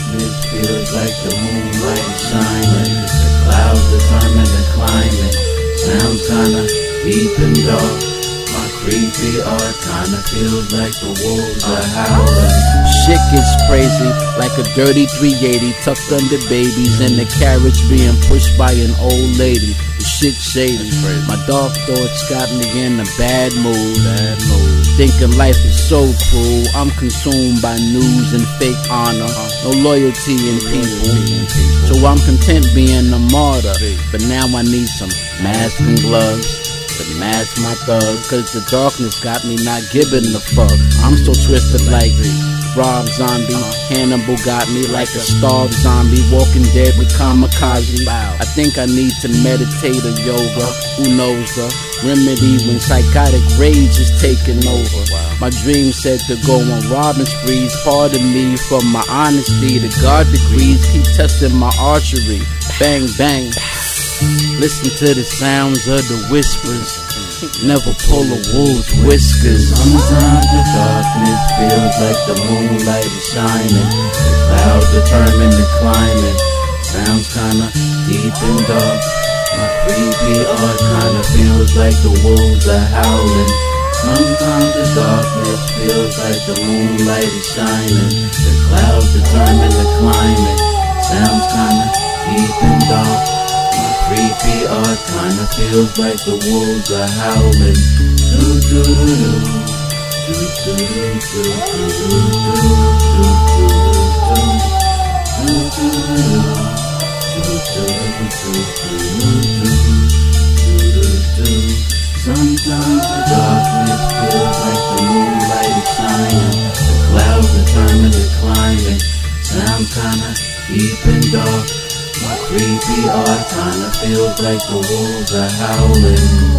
darkness feels like the moonlight is shining. The clouds determine the climate. Sounds kinda deep and dark. My creepy art kinda feels like the wolves are howling. Shit gets crazy, like a dirty 380 tucked under babies and the carriage being pushed by an old lady. The shit shady. My dark thoughts got me in a bad mood. Thinking life is so cruel. I'm consumed by news and fake honor. No loyalty in people. So I'm content being a martyr. But now I need some masks and gloves to mask my thug, cause the darkness got me not giving a fuck. I'm so twisted like Rob Zombie. Hannibal got me like a starved zombie. Walking dead with kamikaze. I think I need to meditate or yoga. Who knows the remedy when psychotic rage is taking over. My dream said to go on robbing sprees. Pardon me for my honesty. The God degrees keep testing my archery. Bang bang. Listen to the sounds of the whispers. Never pull a wolf's whiskers. Sometimes the darkness feels like the moonlight is shining. The clouds determine the climate. Sounds kinda deep and dark. My creepy art kinda feels like the wolves are howling. Sometimes the darkness feels like the moonlight is shining. The clouds determine the climate. Sounds kinda deep and dark. Creepy art kinda feels like the wolves are howling. Sometimes the darkness feels like the moonlight is shining. The clouds determine the climate. Sounds kinda deep and dark. My creepy art kinda feels like the wolves are howling.